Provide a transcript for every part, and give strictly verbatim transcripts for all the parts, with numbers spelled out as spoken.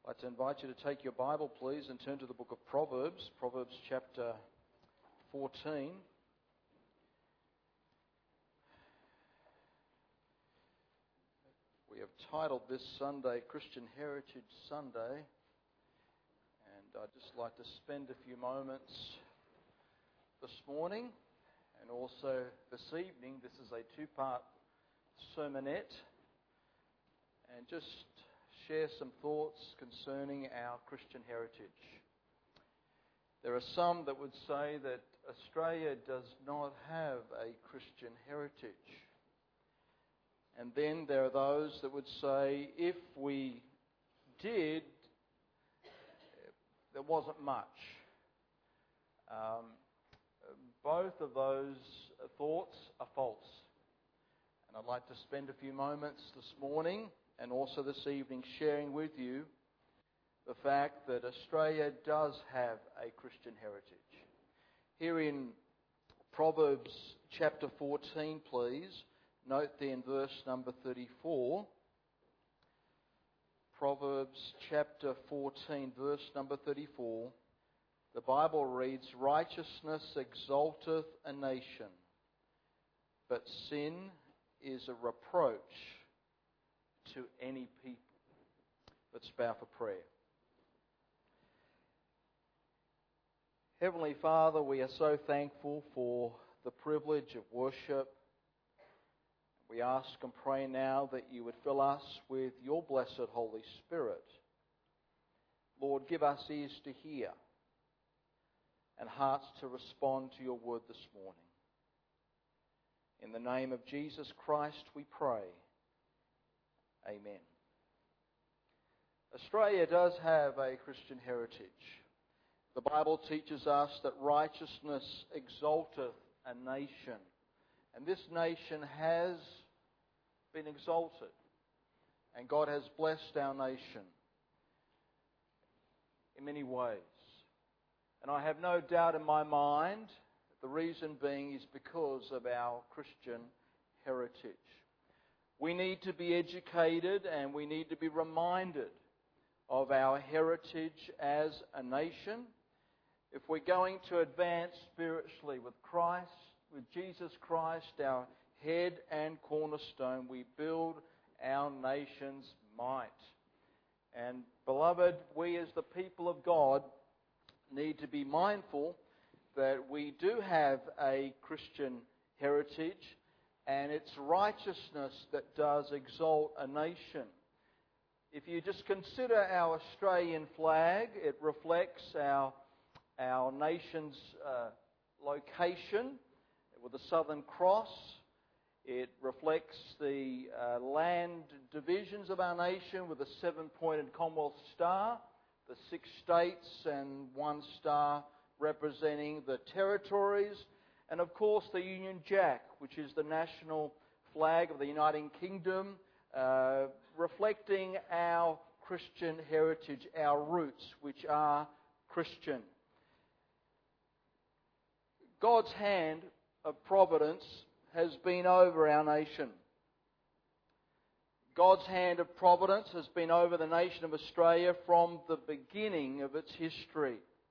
I'd like to invite you to take your Bible, please, and turn to the book of Proverbs, Proverbs chapter fourteen. We have titled this Sunday Christian Heritage Sunday, and I'd just like to spend a few moments this morning and also this evening. This is a two-part sermonette, and just share some thoughts concerning our Christian heritage. There are some that would say that Australia does not have a Christian heritage. And then there are those that would say if we did, there wasn't much. Um, both of those thoughts are false. And I'd like to spend a few moments this morning and also this evening sharing with you the fact that Australia does have a Christian heritage. Here in Proverbs chapter fourteen, please, note there in verse number thirty-four. Proverbs chapter fourteen, verse number thirty-four. The Bible reads, "Righteousness exalteth a nation, but sin is a reproach to any people." Let's bow for prayer. Heavenly Father, we are so thankful for the privilege of worship. We ask and pray now that you would fill us with your blessed Holy Spirit. Lord, give us ears to hear and hearts to respond to your word this morning. In the name of Jesus Christ we pray. Amen. Australia does have a Christian heritage. The Bible teaches us that righteousness exalteth a nation. And this nation has been exalted. And God has blessed our nation in many ways. And I have no doubt in my mind, the reason being is because of our Christian heritage. We need to be educated and we need to be reminded of our heritage as a nation. If we're going to advance spiritually with Christ, with Jesus Christ, our head and cornerstone, we build our nation's might. And beloved, we as the people of God need to be mindful that we do have a Christian heritage, and it's righteousness that does exalt a nation. If you just consider our Australian flag, it reflects our, our nation's uh, location with the Southern Cross. It reflects the uh, land divisions of our nation with a seven-pointed Commonwealth star, the six states and one star representing the territories, and of course the Union Jack, which is the national flag of the United Kingdom, uh, reflecting our Christian heritage, our roots, which are Christian. God's hand of providence has been over our nation. God's hand of providence has been over the nation of Australia from the beginning of its history.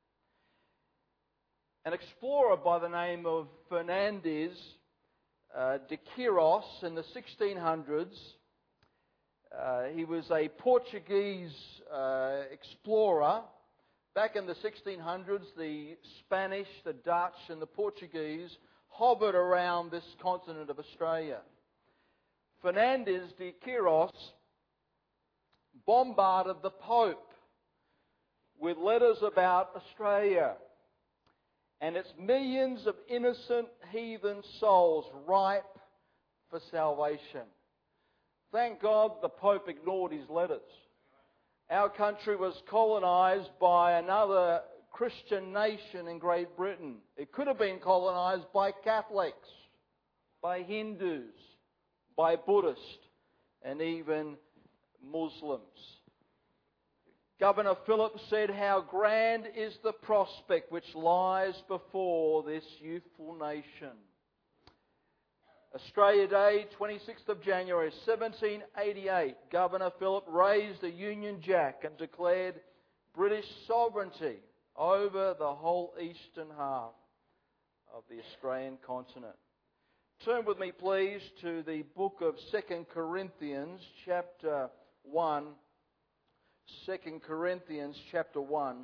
An explorer by the name of Fernandes uh, de Queiroz in the sixteen hundreds, uh, he was a Portuguese uh, explorer. Back in the sixteen hundreds, the Spanish, the Dutch and the Portuguese hovered around this continent of Australia. Fernandes de Queiroz bombarded the Pope with letters about Australia and its millions of innocent heathen souls ripe for salvation. Thank God the Pope ignored his letters. Our country was colonised by another Christian nation in Great Britain. It could have been colonised by Catholics, by Hindus, by Buddhists, and even Muslims. Governor Phillips said, "How grand is the prospect which lies before this youthful nation." Australia Day, twenty-sixth of January, seventeen eighty-eight, Governor Phillip raised the Union Jack and declared British sovereignty over the whole eastern half of the Australian continent. Turn with me, please, to the book of Second Corinthians, chapter one. Second Corinthians, chapter one.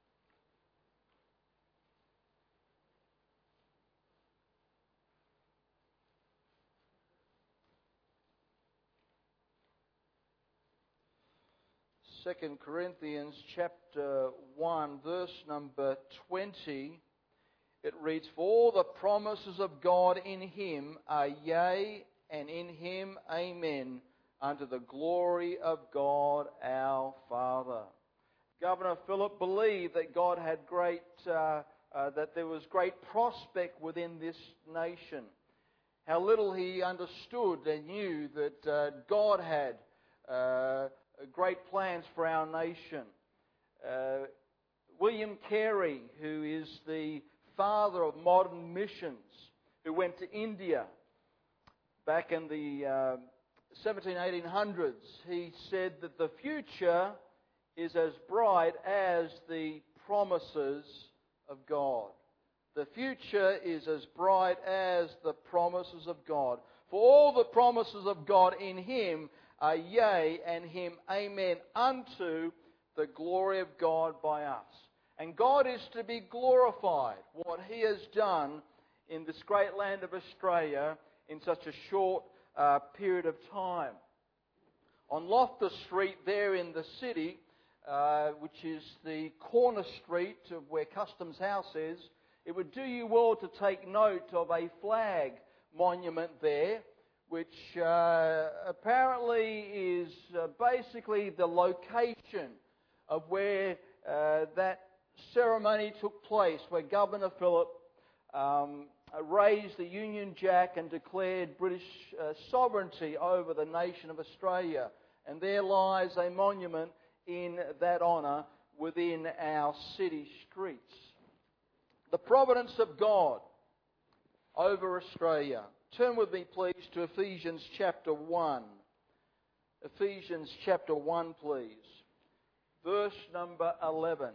Second Corinthians chapter one, verse number twenty, it reads, "For all the promises of God in Him are yea, and in Him amen, unto the glory of God our Father." Governor Phillip believed that God had great, uh, uh, that there was great prospect within this nation. How little he understood and knew that uh, God had uh, great plans for our nation. Uh, William Carey, who is the father of modern missions, who went to India back in the uh, seventeen, eighteen hundreds, he said that the future is as bright as the promises of God. The future is as bright as the promises of God. For all the promises of God in Him are yea, and Him amen, unto the glory of God by us. And God is to be glorified, what He has done in this great land of Australia in such a short uh, period of time. On Loftus Street there in the city, uh, which is the corner street of where Customs House is, it would do you well to take note of a flag monument there, which uh, apparently is uh, basically the location of where uh, that ceremony took place, where Governor Phillip um, raised the Union Jack and declared British uh, sovereignty over the nation of Australia. And there lies a monument in that honour within our city streets. The providence of God over Australia. Turn with me, please, to Ephesians chapter one. Ephesians chapter one, please. Verse number eleven.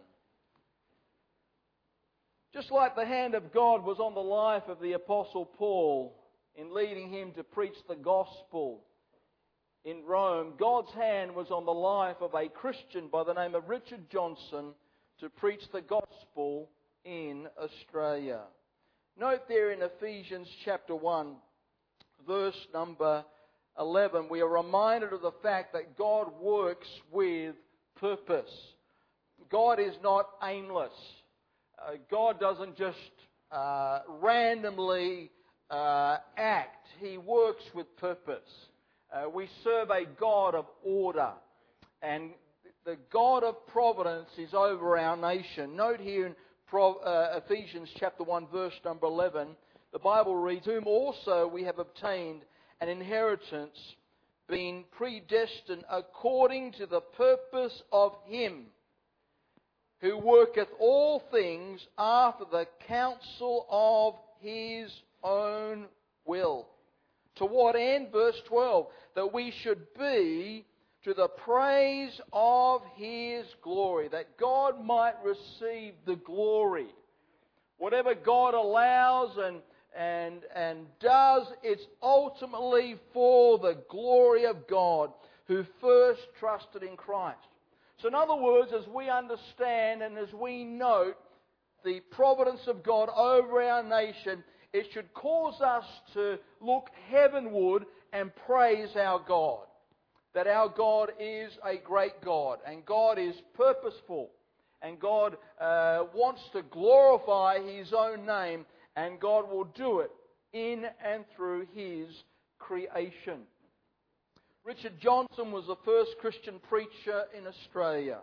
Just like the hand of God was on the life of the Apostle Paul in leading him to preach the gospel in Rome, God's hand was on the life of a Christian by the name of Richard Johnson to preach the gospel in Australia. Note there in Ephesians chapter one, verse number eleven, we are reminded of the fact that God works with purpose. God is not aimless. Uh, God doesn't just uh, randomly uh, act. He works with purpose. Uh, we serve a God of order, and the God of providence is over our nation. Note here in Pro, uh, Ephesians chapter one, verse number eleven, the Bible reads, "Whom also we have obtained an inheritance, being predestined according to the purpose of Him, who worketh all things after the counsel of His own will." To what end? Verse twelve, that we should be to the praise of His glory, that God might receive the glory. Whatever God allows and, and, and does, it's ultimately for the glory of God, who first trusted in Christ. So in other words, as we understand and as we note the providence of God over our nation, it should cause us to look heavenward and praise our God. That our God is a great God, and God is purposeful, and God uh, wants to glorify His own name, and God will do it in and through His creation. Richard Johnson was the first Christian preacher in Australia.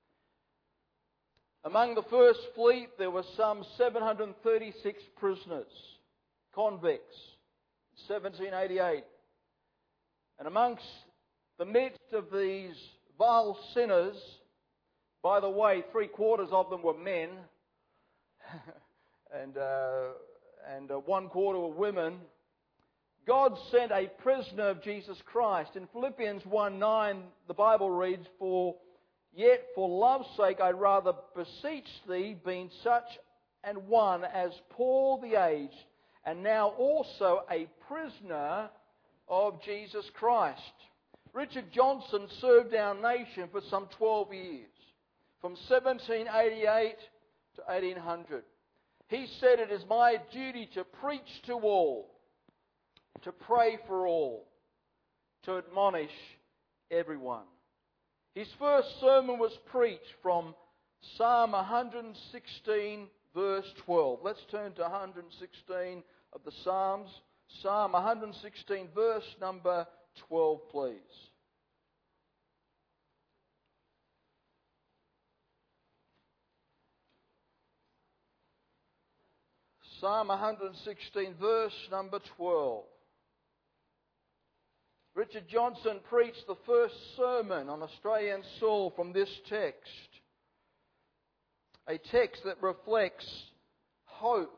Among the first fleet, there were some seven hundred thirty-six prisoners, convicts, seventeen eighty-eight. And amongst the midst of these vile sinners, by the way, three quarters of them were men, and uh, and uh, one quarter were women. God sent a prisoner of Jesus Christ. In Philippians one nine, the Bible reads, "For yet for love's sake I rather beseech thee, being such an one as Paul the aged, and now also a prisoner of Jesus Christ." Richard Johnson served our nation for some twelve years, from seventeen eighty-eight to eighteen hundred. He said, "It is my duty to preach to all, to pray for all, to admonish everyone." His first sermon was preached from Psalm one sixteen, verse twelve. Let's turn to one sixteen of the Psalms. Psalm one sixteen, verse number twelve, please. Psalm one sixteen, verse number twelve. Richard Johnson preached the first sermon on Australian soil from this text. A text that reflects hope.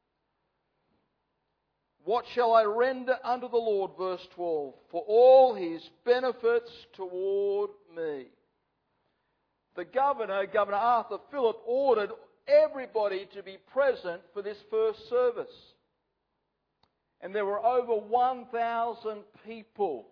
"What shall I render unto the Lord," verse twelve, "for all His benefits toward me?" The governor, Governor Arthur Phillip, ordered everybody to be present for this first service. And there were over one thousand people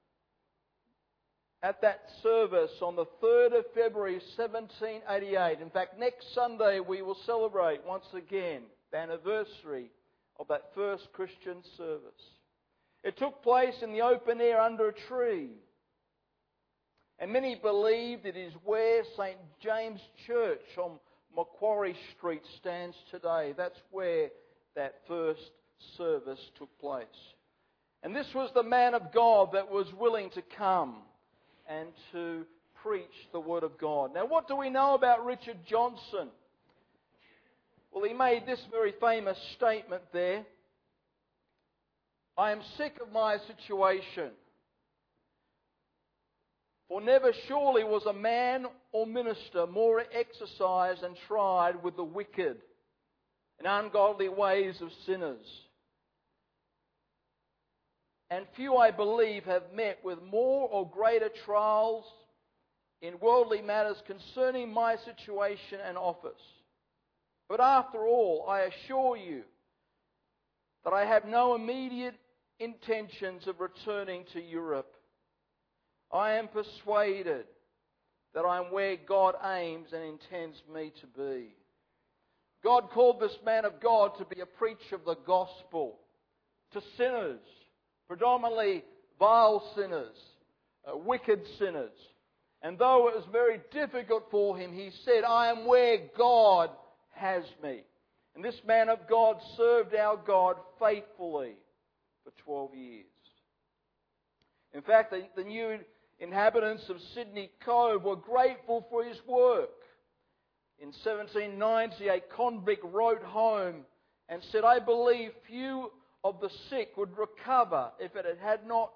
at that service on the third of February seventeen eighty-eight. In fact, next Sunday we will celebrate once again the anniversary of that first Christian service. It took place in the open air under a tree. And many believed it is where Saint James Church on Macquarie Street stands today. That's where that first service took place. And this was the man of God that was willing to come and to preach the Word of God. Now, what do we know about Richard Johnson? Well, he made this very famous statement there: "I am sick of my situation. For never surely was a man or minister more exercised and tried with the wicked and ungodly ways of sinners. And few, I believe, have met with more or greater trials in worldly matters concerning my situation and office. But after all, I assure you that I have no immediate intentions of returning to Europe. I am persuaded that I am where God aims and intends me to be." God called this man of God to be a preacher of the gospel to sinners, predominantly vile sinners, uh, wicked sinners. And though it was very difficult for him, he said, "I am where God has me." And this man of God served our God faithfully for twelve years. In fact, the, the new inhabitants of Sydney Cove were grateful for his work. In seventeen ninety, a convict wrote home and said, "I believe few of the sick would recover if it had not,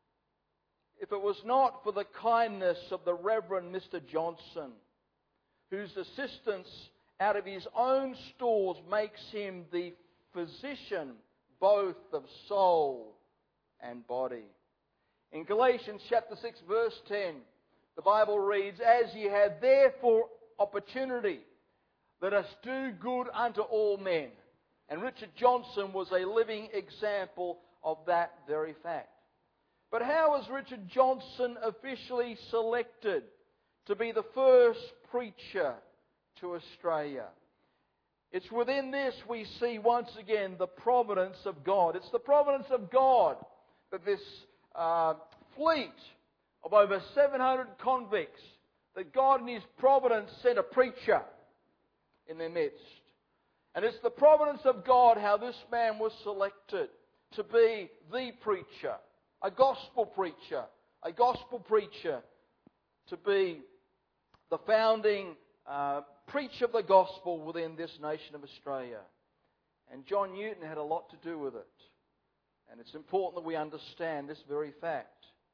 if it was not for the kindness of the Reverend Mister Johnson, whose assistance out of his own stores makes him the physician both of soul and body." In Galatians chapter six, verse ten, the Bible reads, "As ye have therefore opportunity, let us do good unto all men." And Richard Johnson was a living example of that very fact. But how was Richard Johnson officially selected to be the first preacher to Australia? It's within this we see once again the providence of God. It's the providence of God that this uh, fleet of over seven hundred convicts, that God in His providence sent a preacher in their midst. And it's the providence of God how this man was selected to be the preacher, a gospel preacher, a gospel preacher, to be the founding uh, preacher of the gospel within this nation of Australia. And John Newton had a lot to do with it. And it's important that we understand this very fact.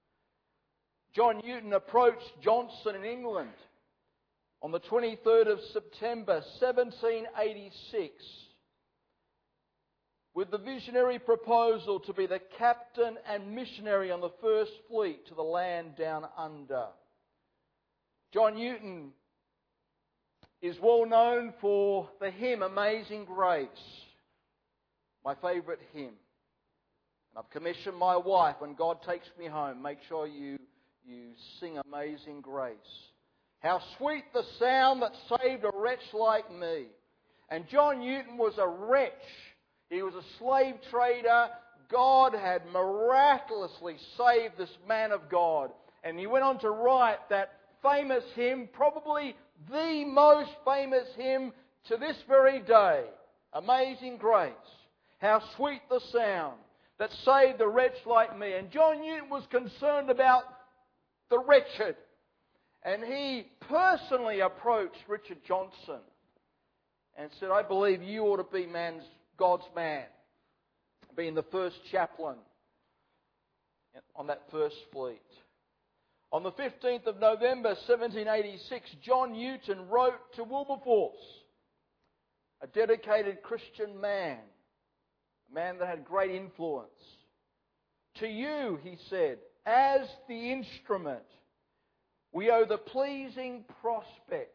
John Newton approached Johnson in England on the twenty-third of September seventeen eighty-six with the visionary proposal to be the captain and missionary on the first fleet to the land down under. John Newton is well known for the hymn Amazing Grace, my favourite hymn. And I've commissioned my wife, when God takes me home, make sure you, you sing Amazing Grace. How sweet the sound that saved a wretch like me. And John Newton was a wretch. He was a slave trader. God had miraculously saved this man of God. And he went on to write that famous hymn, probably the most famous hymn to this very day. Amazing Grace. How sweet the sound that saved a wretch like me. And John Newton was concerned about the wretched. And he personally approached Richard Johnson and said, I believe you ought to be man's God's man, being the first chaplain on that first fleet. On the fifteenth of November seventeen eighty-six, John Newton wrote to Wilberforce, a dedicated Christian man, a man that had great influence. To you, he said, as the instrument, we owe the pleasing prospect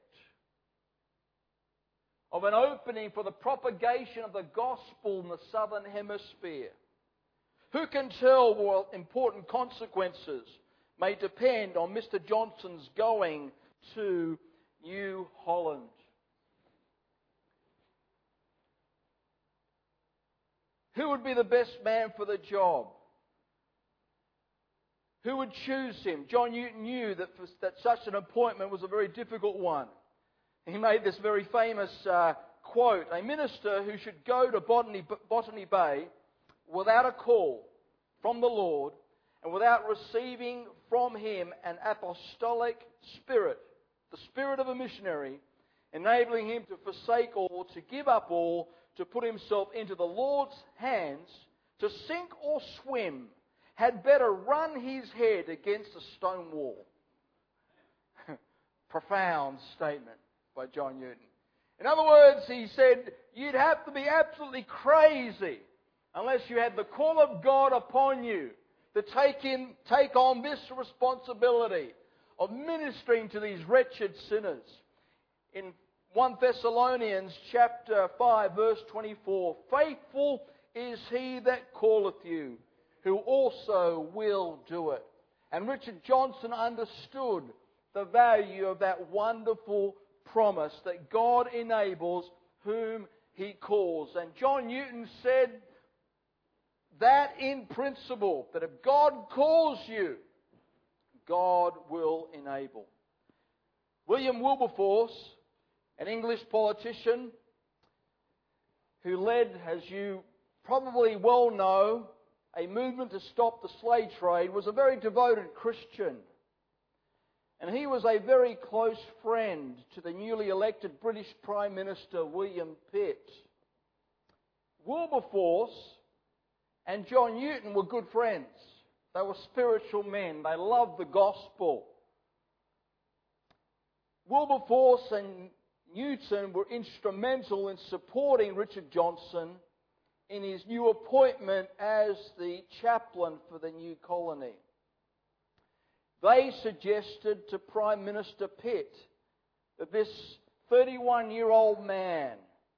of an opening for the propagation of the gospel in the southern hemisphere. Who can tell what important consequences may depend on Mister Johnson's going to New Holland? Who would be the best man for the job? Who would choose him? John Newton knew that, that such an appointment was a very difficult one. He made this very famous uh, quote, a minister who should go to Botany, Botany Bay without a call from the Lord and without receiving from him an apostolic spirit, the spirit of a missionary, enabling him to forsake all, to give up all, to put himself into the Lord's hands, to sink or swim, had better run his head against a stone wall. Profound statement by John Newton. In other words, he said, you'd have to be absolutely crazy unless you had the call of God upon you to take in, take on this responsibility of ministering to these wretched sinners. In First Thessalonians chapter five, verse twenty-four, faithful is he that calleth you, who also will do it. And Richard Johnson understood the value of that wonderful promise that God enables whom He calls. And John Newton said that in principle, that if God calls you, God will enable. William Wilberforce, an English politician who led, as you probably well know, a movement to stop the slave trade, was a very devoted Christian. And he was a very close friend to the newly elected British Prime Minister William Pitt. Wilberforce and John Newton were good friends. They were spiritual men. They loved the gospel. Wilberforce and Newton were instrumental in supporting Richard Johnson in his new appointment as the chaplain for the new colony. They suggested to Prime Minister Pitt that this thirty-one-year-old man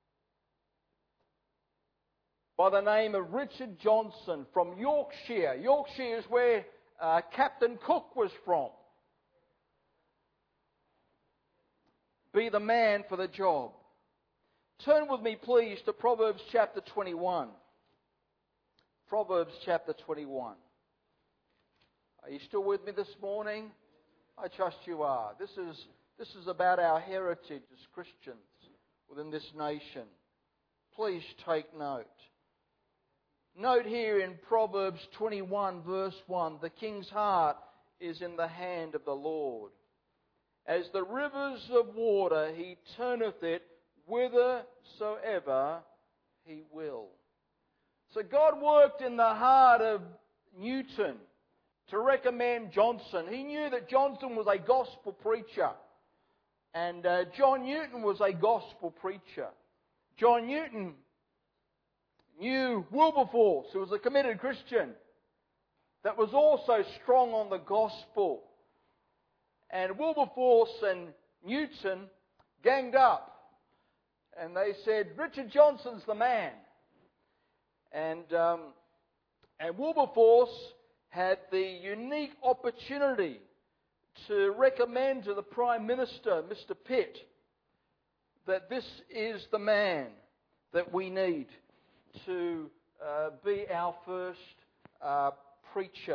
by the name of Richard Johnson from Yorkshire, Yorkshire is where uh, Captain Cook was from, be the man for the job. Turn with me, please, to Proverbs chapter twenty-one. Proverbs chapter twenty-one. Are you still with me this morning? I trust you are. This is, this is about our heritage as Christians within this nation. Please take note. Note here in Proverbs twenty-one, verse one, the king's heart is in the hand of the Lord. As the rivers of water, he turneth it whithersoever he will. So God worked in the heart of Newton to recommend Johnson. He knew that Johnson was a gospel preacher. And uh, John Newton was a gospel preacher. John Newton knew Wilberforce, who was a committed Christian, that was also strong on the gospel. And Wilberforce and Newton ganged up, and they said, Richard Johnson's the man. And, um, and Wilberforce had the unique opportunity to recommend to the Prime Minister, Mister Pitt, that this is the man that we need to uh, be our first uh, preacher.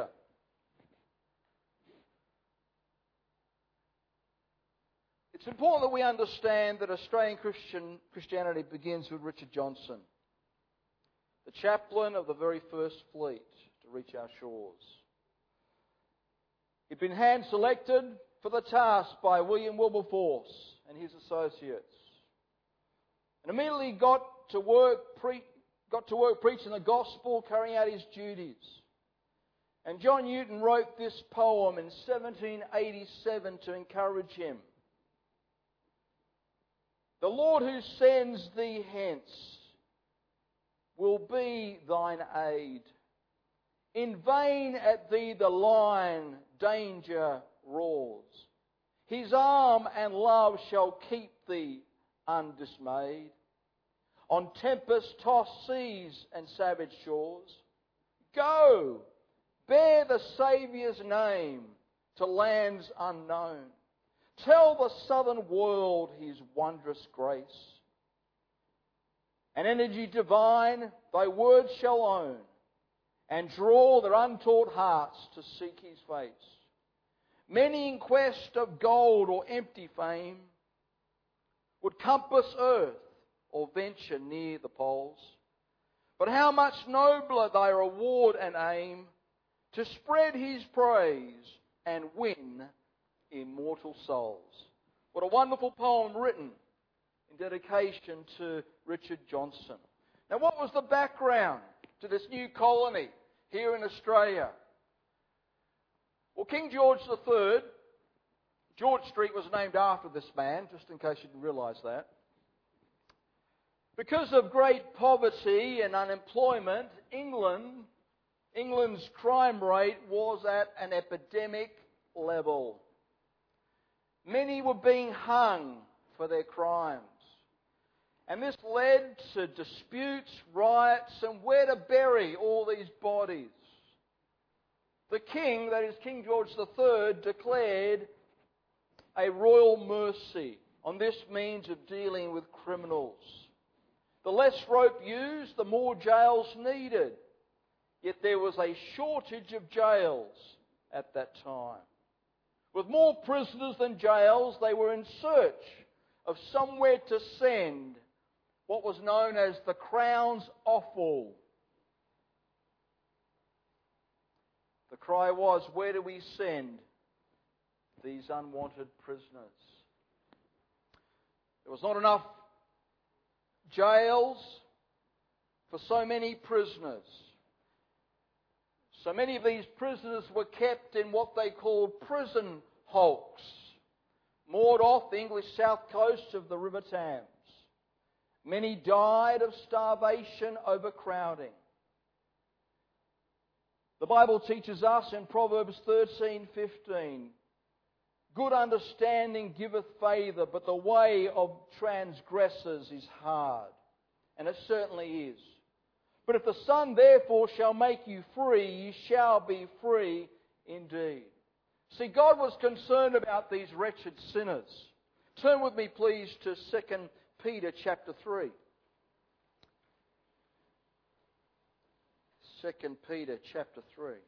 It's important that we understand that Australian Christian Christianity begins with Richard Johnson, the chaplain of the very first fleet to reach our shores. He'd been hand-selected for the task by William Wilberforce and his associates, and immediately got to work pre- got to work preaching the gospel, carrying out his duties. And John Newton wrote this poem in seventeen eighty-seven to encourage him. The Lord who sends thee hence will be thine aid. In vain at thee the lion danger roars. His arm and love shall keep thee undismayed. On tempest-tossed seas and savage shores, go, bear the Saviour's name to lands unknown. Tell the southern world His wondrous grace. An energy divine thy words shall own, and draw their untaught hearts to seek His face. Many in quest of gold or empty fame would compass earth or venture near the poles. But how much nobler thy reward and aim, to spread His praise and win immortal souls. What a wonderful poem written in dedication to Richard Johnson. Now, what was the background to this new colony here in Australia? Well, King George the Third, George Street was named after this man, just in case you didn't realise that. Because of great poverty and unemployment, England, England's crime rate was at an epidemic level. Many were being hung for their crimes. And this led to disputes, riots, and where to bury all these bodies. The king, that is King George the Third, declared a royal mercy on this means of dealing with criminals. The less rope used, the more jails needed. Yet there was a shortage of jails at that time. With more prisoners than jails, they were in search of somewhere to send what was known as the Crown's offal. The cry was, where do we send these unwanted prisoners? There was not enough jails for so many prisoners. So many of these prisoners were kept in what they called prison hulks, moored off the English south coast of the River Thames. Many died of starvation, overcrowding. The Bible teaches us in Proverbs thirteen fifteen, good understanding giveth favour, but the way of transgressors is hard. And it certainly is. But if the Son therefore shall make you free, ye shall be free indeed. See, God was concerned about these wretched sinners. Turn with me, please, to Second Peter chapter three. Second Peter chapter three.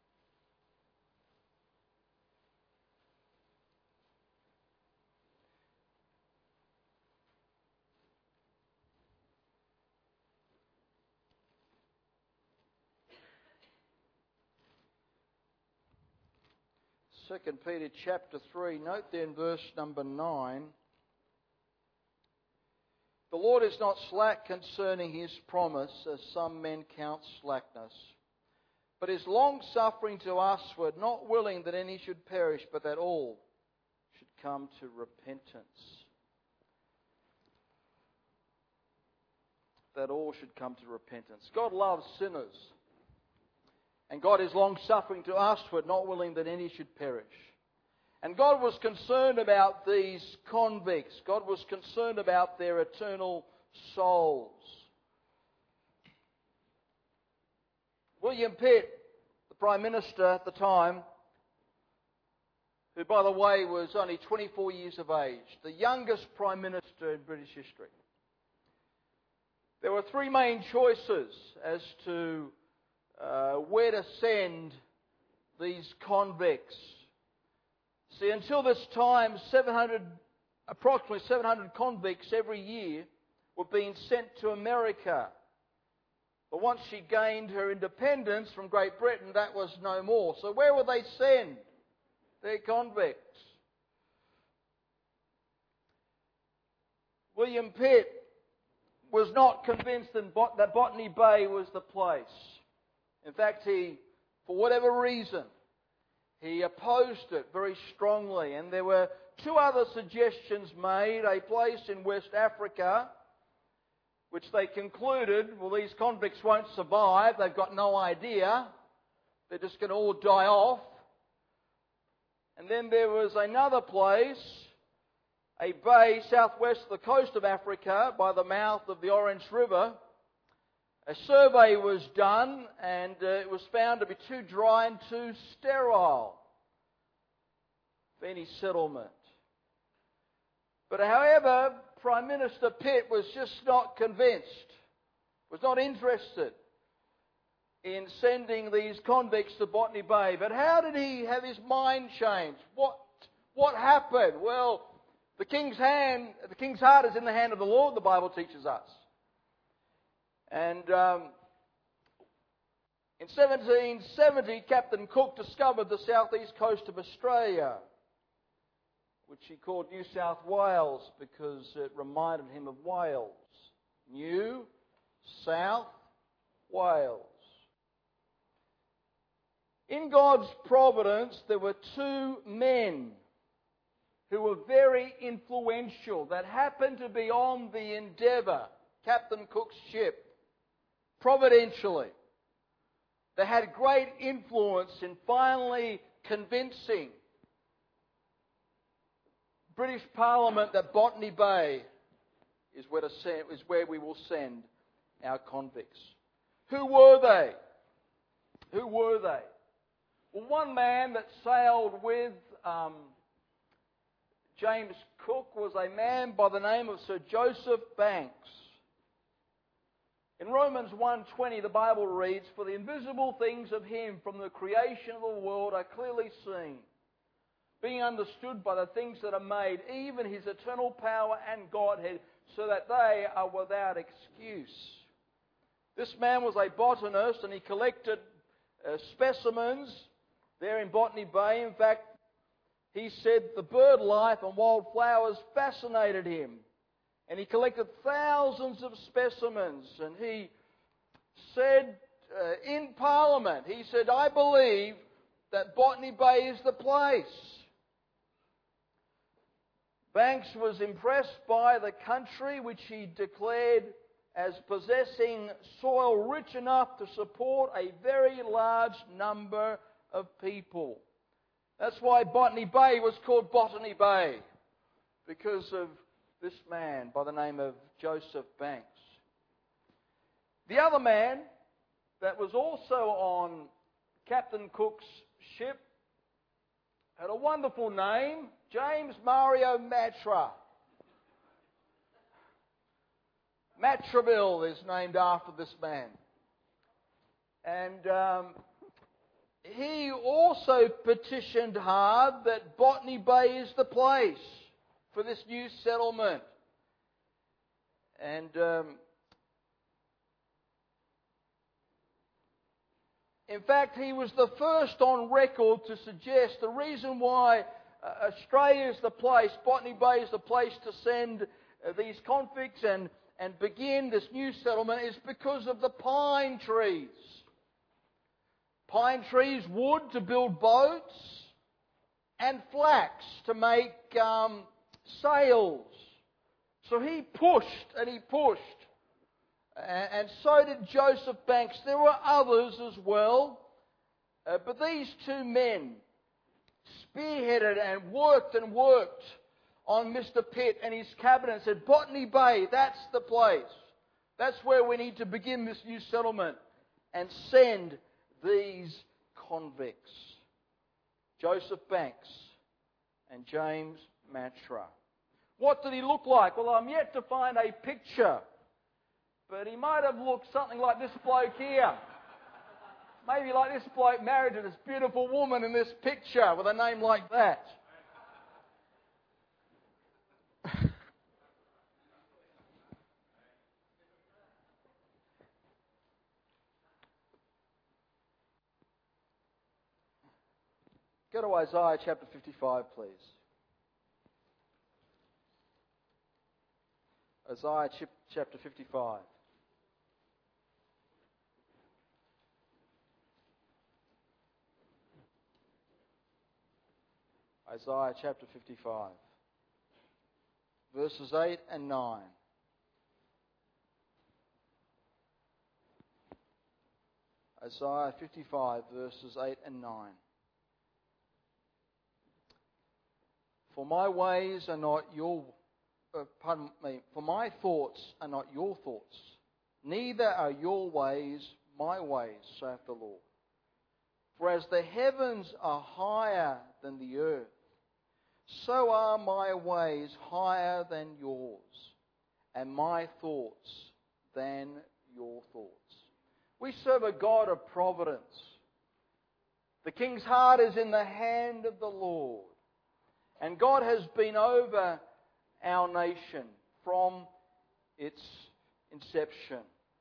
Second Peter chapter three, note there in verse number nine. The Lord is not slack concerning His promise, as some men count slackness, but is long-suffering to usward, not willing that any should perish, but that all should come to repentance. that all should come to repentance. God loves sinners. And God is long-suffering to usward, not willing that any should perish. And God was concerned about these convicts. God was concerned about their eternal souls. William Pitt, the Prime Minister at the time, who, by the way, was only twenty-four years of age, the youngest Prime Minister in British history. There were three main choices as to uh, where to send these convicts. See, until this time, seven hundred, approximately seven hundred convicts every year were being sent to America. But once she gained her independence from Great Britain, that was no more. So where would they send their convicts? William Pitt was not convinced that Botany Bay was the place. In fact, he, for whatever reason, he opposed it very strongly. And there were two other suggestions made, a place in West Africa, which they concluded, well, these convicts won't survive, they've got no idea, they're just going to all die off. And then there was another place, a bay southwest of the coast of Africa by the mouth of the Orange River. A survey was done and uh, it was found to be too dry and too sterile for any settlement. But however, Prime Minister Pitt was just not convinced, was not interested in sending these convicts to Botany Bay. But how did he have his mind changed? What, what happened? Well, the king's hand, the king's heart is in the hand of the Lord, the Bible teaches us. And um, in seventeen seventy, Captain Cook discovered the southeast coast of Australia, which he called New South Wales because it reminded him of Wales. New South Wales. In God's providence, there were two men who were very influential that happened to be on the Endeavour, Captain Cook's ship. Providentially, they had great influence in finally convincing British Parliament that Botany Bay is where, to send, is where we will send our convicts. Who were they? Who were they? Well, one man that sailed with um, James Cook was a man by the name of Sir Joseph Banks. In Romans one twenty, the Bible reads, "For the invisible things of Him from the creation of the world are clearly seen, being understood by the things that are made, even His eternal power and Godhead, so that they are without excuse." This man was a botanist and he collected uh, specimens there in Botany Bay. In fact, he said the bird life and wildflowers fascinated him. And he collected thousands of specimens. And he said uh, in Parliament, he said, "I believe that Botany Bay is the place." Banks was impressed by the country, which he declared as possessing soil rich enough to support a very large number of people. That's why Botany Bay was called Botany Bay, because of this man by the name of Joseph Banks. The other man that was also on Captain Cook's ship had a wonderful name, James Mario Matra. Matraville is named after this man. And um, he also petitioned hard that Botany Bay is the place for this new settlement. And um, in fact, he was the first on record to suggest the reason why uh, Australia is the place, Botany Bay is the place to send uh, these convicts and, and begin this new settlement is because of the pine trees. Pine trees, wood to build boats, and flax to make um, sails. So he pushed and he pushed And, and so did Joseph Banks. There were others as well. Uh, but these two men spearheaded and worked and worked on Mister Pitt and his cabinet and said, Botany Bay, that's the place. That's where we need to begin this new settlement and send these convicts. Joseph Banks and James Matra. What did he look like? Well, I'm yet to find a picture. But he might have looked something like this bloke here. Maybe like this bloke married to this beautiful woman in this picture with a name like that. Go to Isaiah chapter fifty-five, please. Isaiah chapter fifty-five. Isaiah chapter fifty-five. Verses eight and nine. Isaiah fifty-five, verses eight and nine. For my ways are not your, uh, pardon me, for my thoughts are not your thoughts, neither are your ways my ways, saith the Lord. For as the heavens are higher than the earth, so are my ways higher than yours, and my thoughts than your thoughts. We serve a God of providence. The king's heart is in the hand of the Lord. And God has been over our nation from its inception.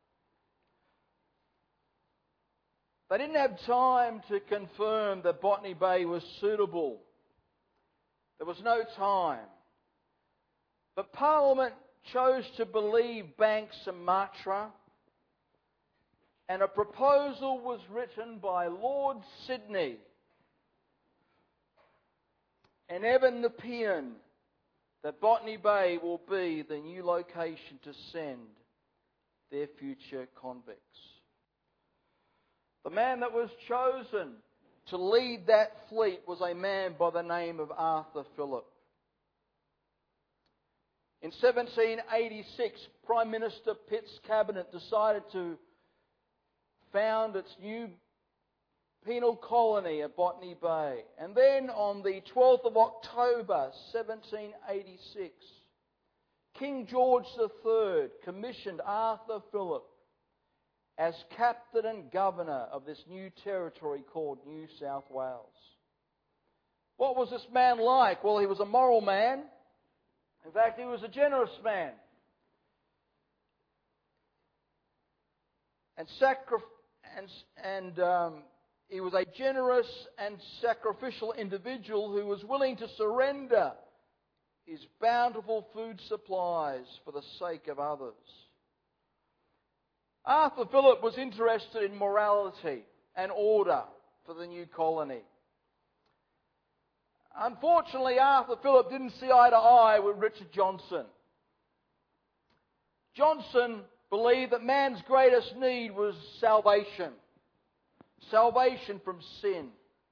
They didn't have time to confirm that Botany Bay was suitable. There was no time. But Parliament chose to believe Banks and Matra, and a proposal was written by Lord Sydney and Evan Nepean that Botany Bay will be the new location to send their future convicts. The man that was chosen to lead that fleet was a man by the name of Arthur Phillip. In seventeen eighty-six, Prime Minister Pitt's cabinet decided to found its new penal colony at Botany Bay. And then on the twelfth of October seventeen eighty-six, King George the Third commissioned Arthur Phillip as captain and governor of this new territory called New South Wales. What was this man like? Well, he was a moral man. In fact, he was a generous man. And, sacri- and, and um, he was a generous and sacrificial individual who was willing to surrender his bountiful food supplies for the sake of others. Arthur Phillip was interested in morality and order for the new colony. Unfortunately, Arthur Phillip didn't see eye to eye with Richard Johnson. Johnson believed that man's greatest need was salvation. Salvation from sin.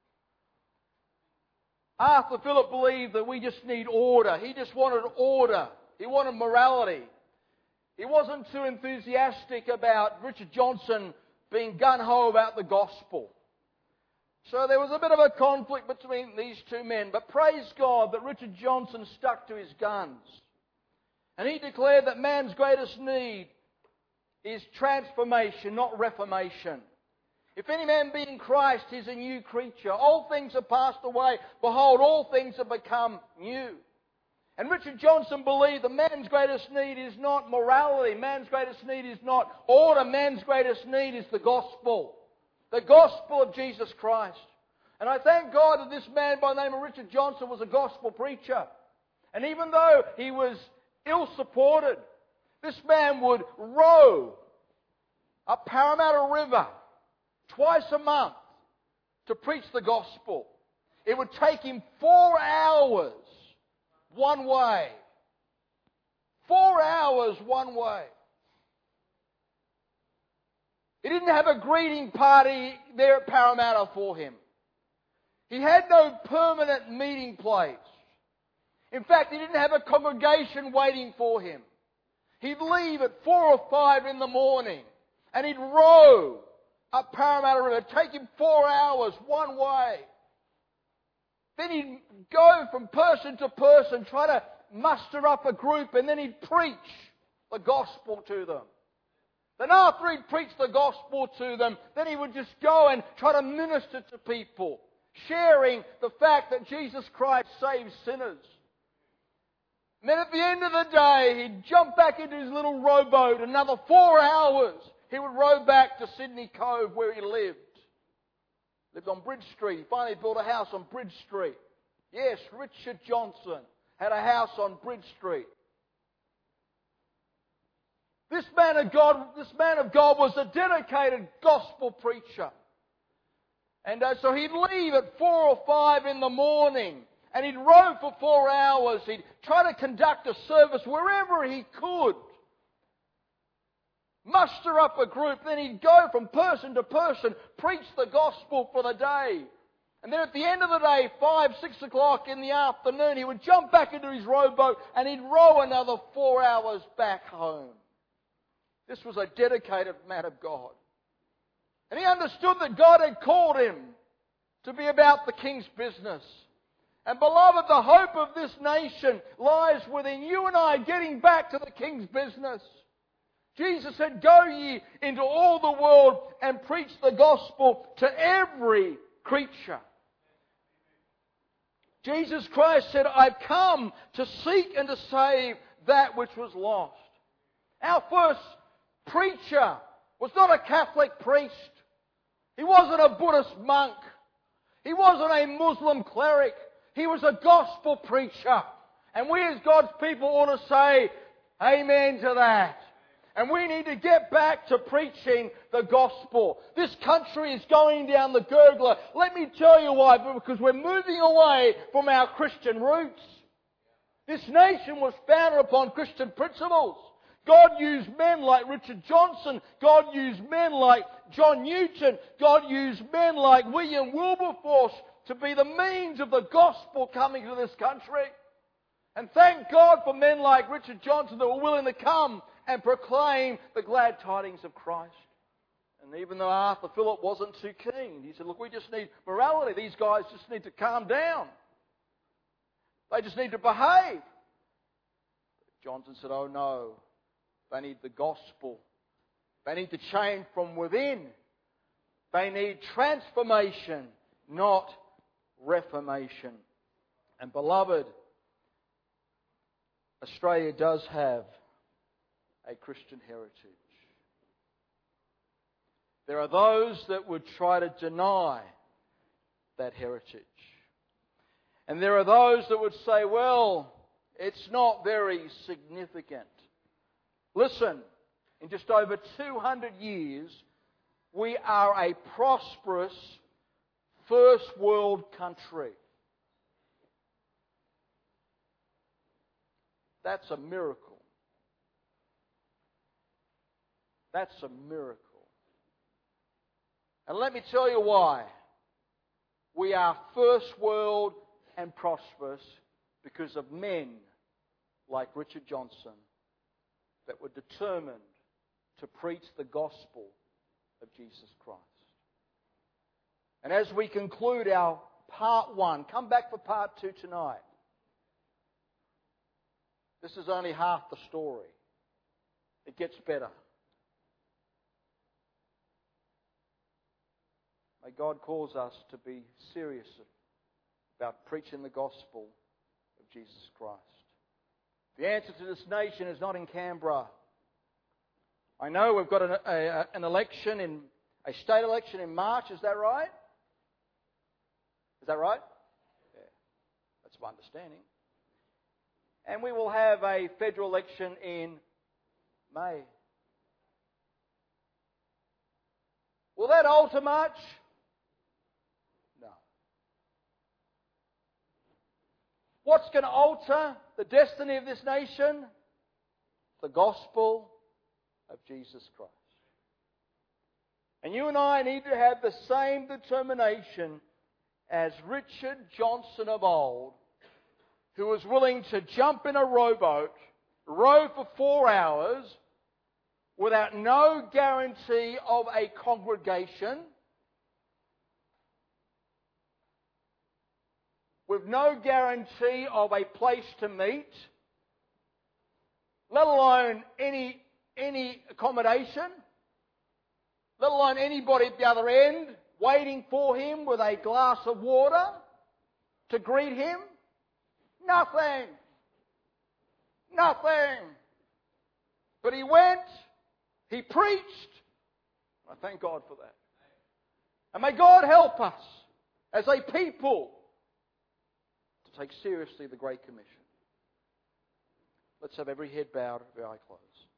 Arthur Phillip believed that we just need order. He just wanted order. He wanted morality. He wasn't too enthusiastic about Richard Johnson being gung-ho about the gospel. So there was a bit of a conflict between these two men. But praise God that Richard Johnson stuck to his guns. And he declared that man's greatest need is transformation, not reformation. If any man be in Christ, he is a new creature. All things have passed away. Behold, all things have become new. And Richard Johnson believed that man's greatest need is not morality. Man's greatest need is not order. Man's greatest need is the gospel. The gospel of Jesus Christ. And I thank God that this man by the name of Richard Johnson was a gospel preacher. And even though he was ill-supported, this man would row up Parramatta River twice a month to preach the gospel. It would take him four hours one way. Four hours one way. He didn't have a greeting party there at Parramatta for him. He had no permanent meeting place. In fact, he didn't have a congregation waiting for him. He'd leave at four or five in the morning and he'd row up Parramatta River. It'd take him four hours one way. Then he'd go from person to person, try to muster up a group, and then he'd preach the gospel to them. Then after he'd preached the gospel to them, then he would just go and try to minister to people, sharing the fact that Jesus Christ saves sinners. And then at the end of the day, he'd jump back into his little rowboat. Another four hours, he would row back to Sydney Cove where he lived. Lived on Bridge Street. He finally built a house on Bridge Street. Yes, Richard Johnson had a house on Bridge Street. This man of God, this man of God was a dedicated gospel preacher. And uh, so he'd leave at four or five in the morning and he'd row for four hours. He'd try to conduct a service wherever he could. Muster up a group, then he'd go from person to person, preach the gospel for the day. And then at the end of the day, five, six o'clock in the afternoon, he would jump back into his rowboat and he'd row another four hours back home. This was a dedicated man of God. And he understood that God had called him to be about the King's business. And beloved, the hope of this nation lies within you and I getting back to the King's business. Jesus said, "Go ye into all the world and preach the gospel to every creature." Jesus Christ said, "I've come to seek and to save that which was lost." Our first preacher was not a Catholic priest. He wasn't a Buddhist monk. He wasn't a Muslim cleric. He was a gospel preacher. And we as God's people ought to say amen to that. And we need to get back to preaching the gospel. This country is going down the gurgler. Let me tell you why. Because we're moving away from our Christian roots. This nation was founded upon Christian principles. God used men like Richard Johnson. God used men like John Newton. God used men like William Wilberforce to be the means of the gospel coming to this country. And thank God for men like Richard Johnson that were willing to come and proclaim the glad tidings of Christ. And even though Arthur Phillip wasn't too keen, he said, "Look, we just need morality. These guys just need to calm down. They just need to behave." Johnson said, "Oh no, they need the gospel. They need to change from within. They need transformation, not reformation." And beloved, Australia does have a Christian heritage. There are those that would try to deny that heritage. And there are those that would say, well, it's not very significant. Listen, in just over two hundred years, we are a prosperous first world country. That's a miracle. That's a miracle. And let me tell you why. We are first world and prosperous because of men like Richard Johnson that were determined to preach the gospel of Jesus Christ. And as we conclude our part one, come back for part two tonight. This is only half the story. It gets better. May God cause us to be serious about preaching the gospel of Jesus Christ. The answer to this nation is not in Canberra. I know we've got an, a, an election, in a state election in March, is that right? Is that right? Yeah, that's my understanding. And we will have a federal election in May. Will that alter much? No. What's going to alter the destiny of this nation? The gospel of Jesus Christ. And you and I need to have the same determination as Richard Johnson of old, who was willing to jump in a rowboat, row for four hours, without no guarantee of a congregation, with no guarantee of a place to meet, let alone any, any accommodation, let alone anybody at the other end waiting for him with a glass of water to greet him. Nothing. Nothing. But he went, he preached. I thank God for that. And may God help us as a people to take seriously the Great Commission. Let's have every head bowed, every eye closed.